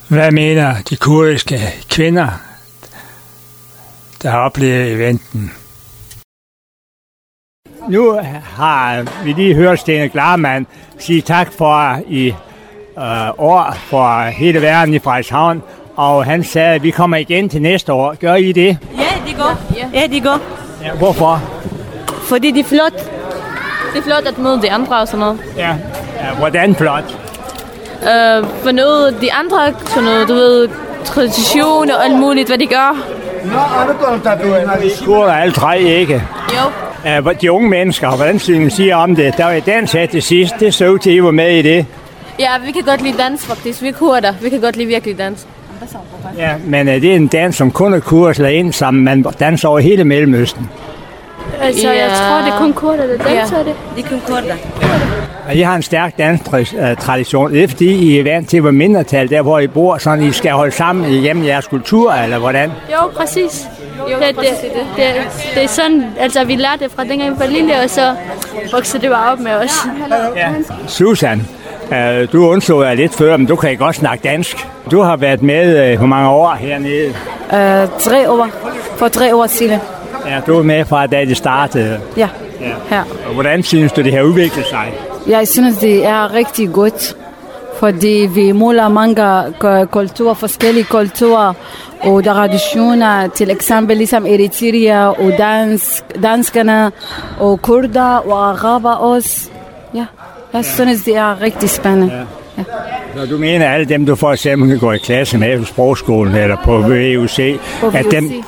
Hvad mener de kurdiske kvinder, der har oplevet eventen? Nu har vi lige hørt Stine Klarmann sige tak for i år for hele verden i Frederikshavn, og han sagde, at vi kommer igen til næste år. Gør I det? Ja, de går. Ja, de går. Ja, hvorfor? Fordi det er flot. Det er flot at møde de andre og sådan noget. Ja, hvordan flot? For noget, de andre, sådan noget, du ved, tradition og alt muligt, hvad de gør. Kurder alle tre, ikke? Jo. De unge mennesker, hvordan synes I om det? Der var et dans her til sidst, det så ud til, at I var med i det. Ja, vi kan godt lide dans faktisk. Vi er kurder. Vi kan godt lide virkelig dans. Ja, men det er en dans, som kun er kurder slået ind sammen. Man danser over hele Mellemøsten. Altså, jeg tror, det er kun kurder, der danser det. Det er kun kurder. Og I har en stærk danstradition. Det er fordi, I er vant til at være mindretal, der hvor I bor, sådan I skal holde sammen igennem jeres kultur, eller hvordan? Jo, præcis. Det er sådan, altså vi lærte det fra dengang vi var lille, og så voksede det bare op med os. Ja. Susan, du undså jeg lidt før, men du kan godt snakke dansk. Du har været med hvor mange år hernede? 3 år. For 3 år siden. Ja, du er med fra da det startede. Ja, her. Og hvordan synes du, det har udviklet sig? Jeg synes, det er rigtig godt, fordi vi måler mange kulturer, forskellige kulturer og traditioner, til eksempel ligesom Eritrea og danskerne og kurder og araber også. Ja, jeg synes, det er rigtig spændende. Ja. Så du mener, alle dem, du for eksempel går i klasse med på sprogskolen eller på VUC, at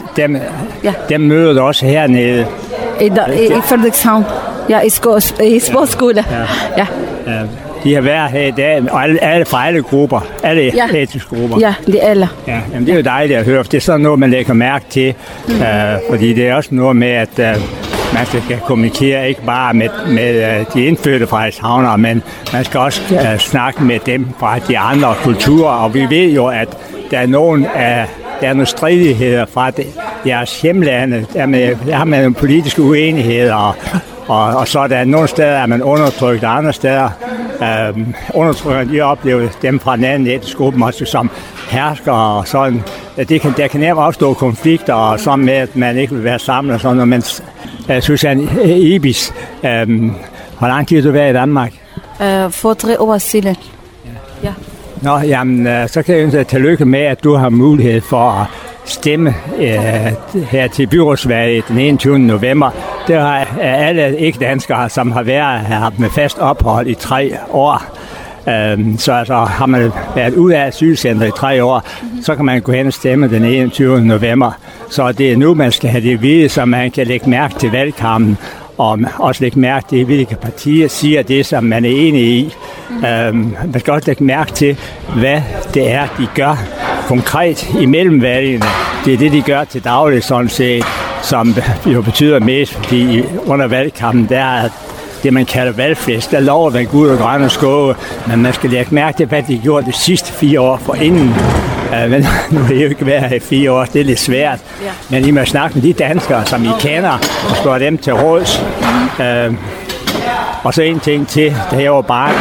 dem møder du også hernede? I Frederikshavn. Ja, i sprogskole. Ja. De har været her i dag, og alle fra alle grupper, alle etniske grupper. Ja, det er alle. Ja, jamen, det er jo dejligt at høre, for det er sådan noget, man lægger mærke til, fordi det er også noget med, at man skal kommunikere ikke bare med de indfødte Frederikshavnere, men man skal også snakke med dem fra de andre kulturer, og vi ved jo, at der er nogle stridigheder fra jeres hjemlande, der har man nogle politiske uenigheder, og så er der nogle steder, er man undertrykt, og andre steder undertrykker de oplever dem fra den anden etniske gruppe, også som herskere og sådan. Der kan nemt opstå konflikter, og sådan med, at man ikke vil være sammen og sådan noget, men Susan Ibis, hvor lang tid har du været i Danmark? For 3 år siden. Ja. Nå, jamen, så kan jeg ønske tillykke med, at du har mulighed for at stemme her til byrådsvalget den 21. november. Det har alle ikke-danskere, som har været her med fast ophold i 3 år. Så altså, har man været ude af asylcentret i 3 år, så kan man gå hen og stemme den 21. november. Så det er nu, man skal have det at vide, så man kan lægge mærke til valgkampen, og også lægge mærke til, hvilke partier siger det, som man er enig i. Man skal også lægge mærke til, hvad det er, de gør konkret i mellemvalgene. Det er det, de gør til daglig, sådan set, som jo betyder mest, fordi under valgkampen, der er det, man kalder valgflæsk. Der lover man Gud og grønne skove, men man skal lægge mærke til, hvad de gjorde de sidste 4 år forinden. Men nu er det jo ikke været her i 4 år, det er lidt svært. Ja. Men I må snakke med de danskere, som I kender, og slå dem til råds. Og så en ting til, da jeg var barn,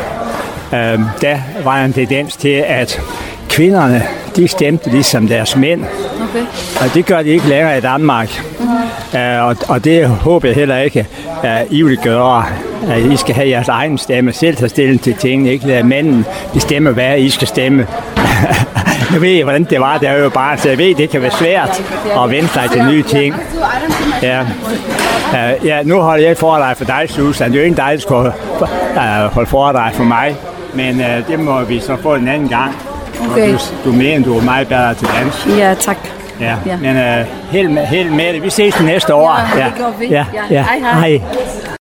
der var en tendens til, at kvinderne, de stemte ligesom deres mænd. Okay. Og det gør de ikke længere i Danmark. Og det håber jeg heller ikke, at I vil gøre. I skal have jeres egen stemme, selv tage stilling til tingene, ikke lade mænden bestemme, hvad I skal stemme. Nu ved jeg, hvordan det var, det er jo bare, så jeg ved, det kan være svært at vende sig til nye ting. Ja, nu holder jeg et foredrag for dig, Susan. Det er jo ikke dig, der skal holde foredrag for mig, men det må vi så få en anden gang. Okay. Du mener, du er meget bedre til dans. Ja, tak. Ja. Men helt med det. Vi ses næste år. Ja, det går vi. Ja. Hej.